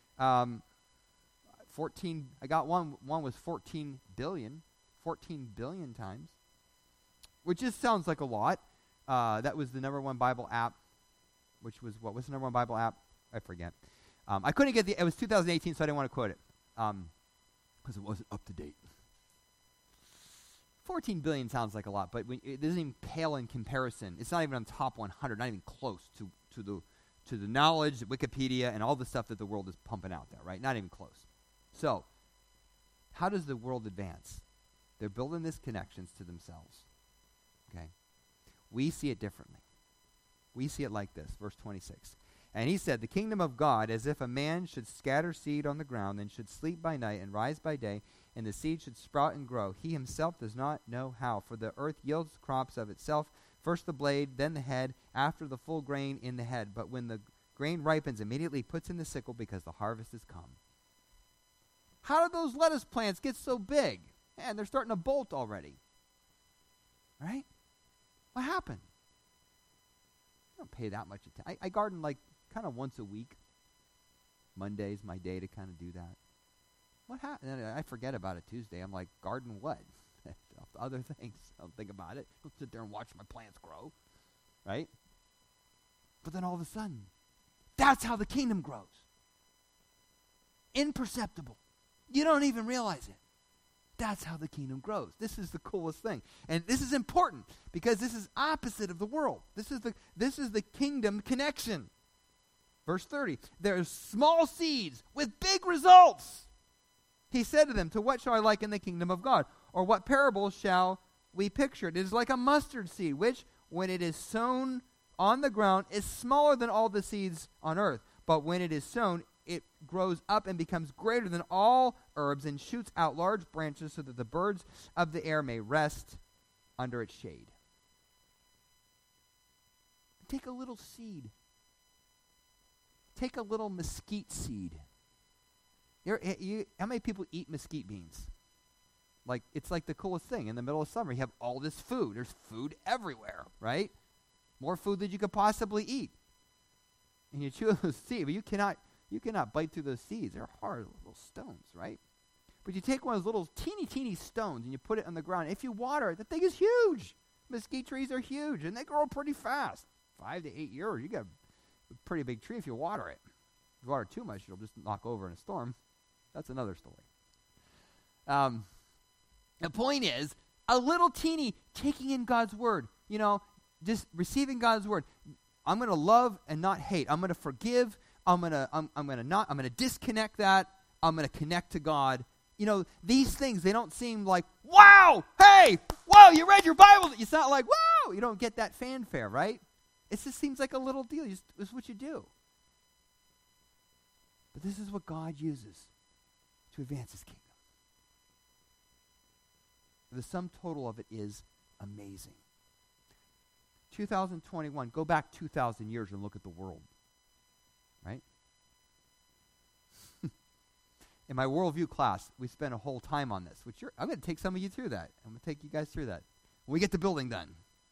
14, I got one was 14 billion times, which just sounds like a lot. That was the number one Bible app, which was, what was the number one Bible app? I forget. I couldn't get it was 2018, so I didn't want to quote it, because it wasn't up to date. 14 billion sounds like a lot, but it doesn't even pale in comparison. It's not even on top 100, not even close to the knowledge, Wikipedia, and all the stuff that the world is pumping out there, right? Not even close. So, how does the world advance? They're building these connections to themselves, okay? We see it differently. We see it like this, verse 26. And he said, the kingdom of God, as if a man should scatter seed on the ground, and should sleep by night and rise by day, and the seed should sprout and grow. He himself does not know how, for the earth yields crops of itself, first the blade, then the head, after the full grain in the head. But when the grain ripens, immediately puts in the sickle, because the harvest is come. How did those lettuce plants get so big? Man, they're starting to bolt already. Right? What happened? I don't pay that much attention. I garden like kind of once a week. Monday's my day to kind of do that. What happened? And I forget about it Tuesday. I'm like, garden what? Other things. I don't think about it. I'll sit there and watch my plants grow. Right? But then all of a sudden, that's how the kingdom grows. Imperceptible. You don't even realize it. That's how the kingdom grows. This is the coolest thing. And this is important because this is opposite of the world. This is the kingdom connection. Verse 30, there's small seeds with big results. He said to them, to what shall I liken the kingdom of God? Or what parable shall we picture? It is like a mustard seed, which when it is sown on the ground is smaller than all the seeds on earth. But when it is sown, it grows up and becomes greater than all herbs and shoots out large branches so that the birds of the air may rest under its shade. Take a little seed. Take a little mesquite seed. How many people eat mesquite beans? Like, it's like the coolest thing. In the middle of summer, you have all this food. There's food everywhere, right? More food than you could possibly eat. And you chew those seeds, but you cannot bite through those seeds. They're hard little stones, right? But you take one of those little teeny stones and you put it on the ground. If you water it, the thing is huge. Mesquite trees are huge, and they grow pretty fast. 5 to 8 years, you get a pretty big tree if you water it. If you water too much, it'll just knock over in a storm. That's another story. The point is, a little teeny taking in God's word, just receiving God's word. I'm going to love and not hate. I'm going to forgive. I'm going to disconnect that. I'm going to connect to God. These things, they don't seem like, wow, hey, whoa, you read your Bible. It's not like, wow, you don't get that fanfare, right? It just seems like a little deal. It's what you do. But this is what God uses to advance his kingdom. The sum total of it is amazing. 2021, go back 2,000 years and look at the world. Right? In my worldview class, we spent a whole time on this, I'm going to take some of you through that. I'm going to take you guys through that when we get the building done.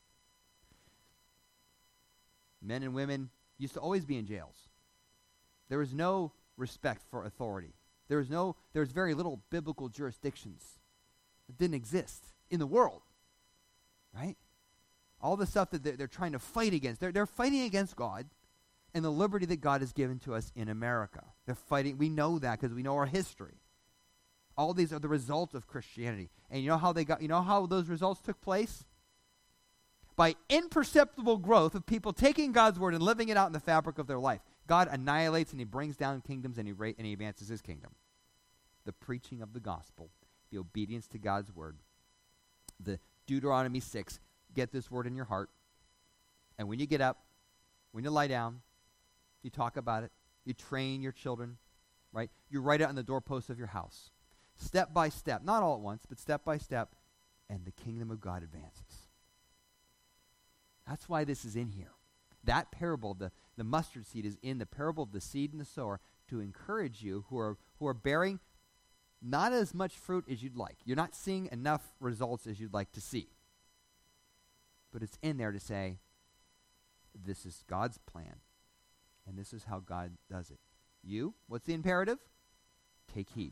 Men and women used to always be in jails. There was no respect for authority. There's very little biblical jurisdictions. It didn't exist in the world, right? All the stuff that they're trying to fight against, they're fighting against God and the liberty that God has given to us in America. They're fighting. We know that because we know our history. All these are the results of Christianity. And you know how those results took place? By imperceptible growth of people taking God's word and living it out in the fabric of their life. God annihilates and he brings down kingdoms and he advances his kingdom. The preaching of the gospel, the obedience to God's word, the Deuteronomy 6, get this word in your heart. And when you get up, when you lie down, you talk about it. You train your children, right? You write it on the doorposts of your house. Step by step, not all at once, but step by step, and the kingdom of God advances. That's why this is in here. That parable, the mustard seed, is in the parable of the seed and the sower to encourage you who are bearing not as much fruit as you'd like. You're not seeing enough results as you'd like to see. But it's in there to say, this is God's plan, and this is how God does it. You, what's the imperative? Take heed.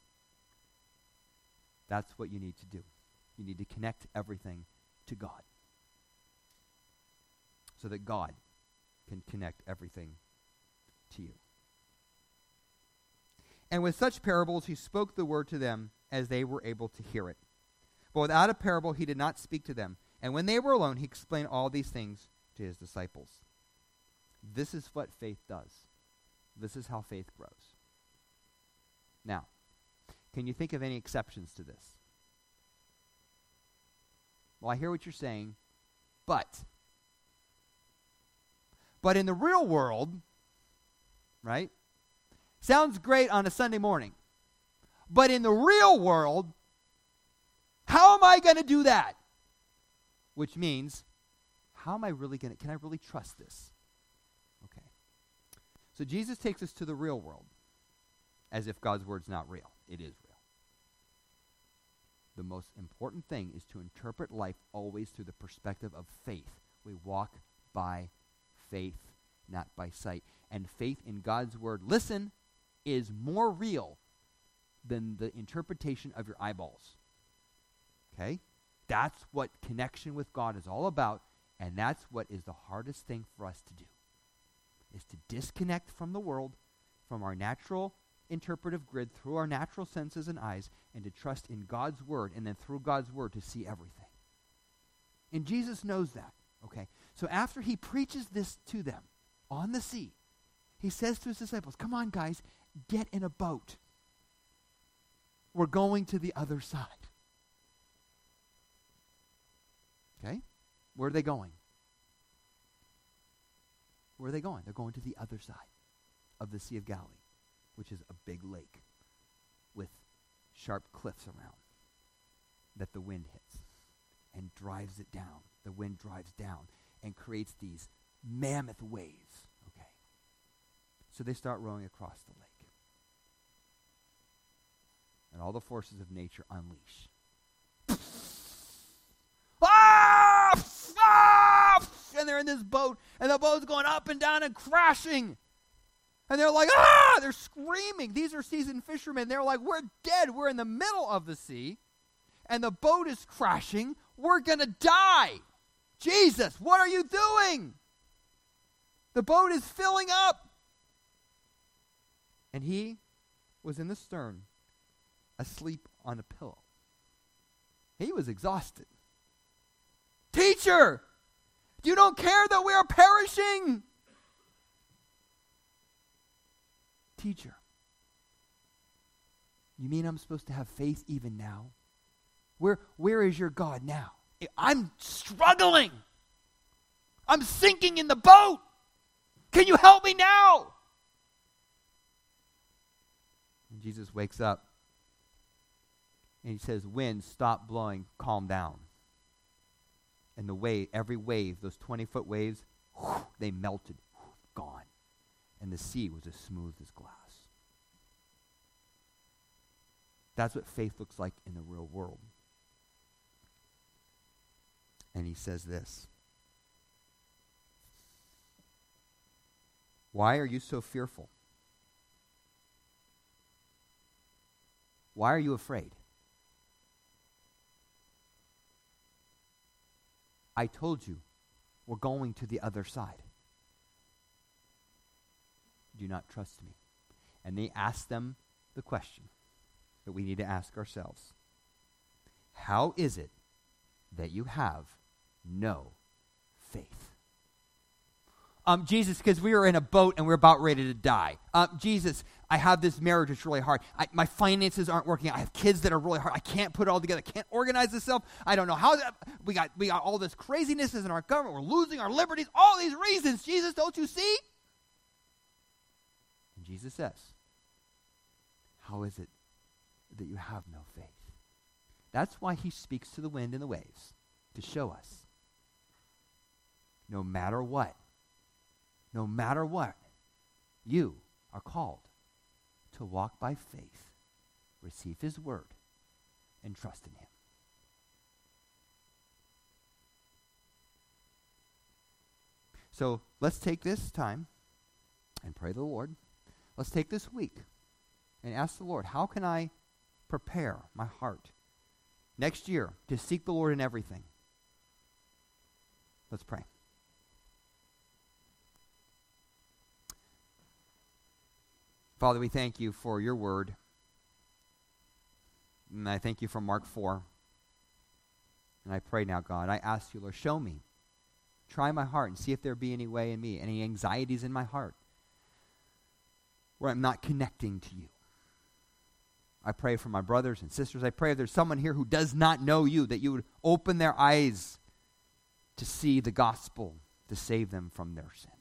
That's what you need to do. You need to connect everything to God so that God can connect everything to you. And with such parables he spoke the word to them as they were able to hear it. But without a parable he did not speak to them. And when they were alone, he explained all these things to his disciples. This is what faith does. This is how faith grows. Now, can you think of any exceptions to this? Well, I hear what you're saying, but in the real world, right? Sounds great on a Sunday morning. But in the real world, how am I going to do that? Which means, how am I really going to, can I really trust this? Okay. So Jesus takes us to the real world as if God's word's not real. It is real. The most important thing is to interpret life always through the perspective of faith. We walk by faith, not by sight. And faith in God's word, listen, is more real than the interpretation of your eyeballs. Okay? That's what connection with God is all about, and that's what is the hardest thing for us to do, is to disconnect from the world, from our natural interpretive grid, through our natural senses and eyes, and to trust in God's word, and then through God's word to see everything. And Jesus knows that, okay? So after he preaches this to them on the sea, he says to his disciples, come on, guys, get in a boat. We're going to the other side. Okay? Where are they going? Where are they going? They're going to the other side of the Sea of Galilee, which is a big lake with sharp cliffs around that the wind hits and drives it down. The wind drives down and creates these mammoth waves. Okay? So they start rowing across the lake. And all the forces of nature unleash. And they're in this boat, and the boat's going up and down and crashing. And they're like, they're screaming. These are seasoned fishermen. They're like, we're dead. We're in the middle of the sea, and the boat is crashing. We're going to die. Jesus, what are you doing? The boat is filling up. And he was in the stern, asleep on a pillow. He was exhausted. Teacher, you don't care that we are perishing? Teacher, you mean I'm supposed to have faith even now? Where is your God now? I'm struggling. I'm sinking in the boat. Can you help me now? And Jesus wakes up and he says, wind, stop blowing, calm down. And the wave, every wave, those 20-foot waves, they melted, gone. And the sea was as smooth as glass. That's what faith looks like in the real world. And he says this. Why are you so fearful? Why are you afraid? I told you, we're going to the other side. Do not trust me. And they asked them the question that we need to ask ourselves. How is it that you have no faith? Jesus, because we were in a boat and we're about ready to die. Jesus, I have this marriage that's really hard. My finances aren't working. I have kids that are really hard. I can't put it all together. I can't organize myself. I don't know how. We got all this craziness in our government. We're losing our liberties. All these reasons. Jesus, don't you see? And Jesus says, how is it that you have no faith? That's why he speaks to the wind and the waves, to show us, no matter what, you are called to walk by faith, receive his word, and trust in him. So let's take this time and pray to the Lord. Let's take this week and ask the Lord, how can I prepare my heart next year to seek the Lord in everything? Let's pray. Father, we thank you for your word. And I thank you for Mark 4. And I pray now, God, I ask you, Lord, show me. Try my heart and see if there be any way in me, any anxieties in my heart where I'm not connecting to you. I pray for my brothers and sisters. I pray if there's someone here who does not know you, that you would open their eyes to see the gospel, to save them from their sin.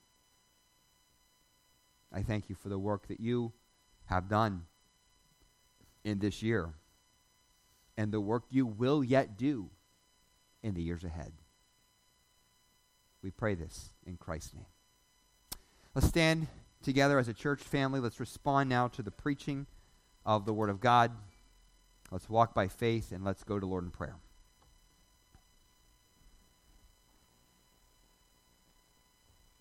I thank you for the work that you have done in this year and the work you will yet do in the years ahead. We pray this in Christ's name. Let's stand together as a church family. Let's respond now to the preaching of the Word of God. Let's walk by faith and let's go to Lord in prayer.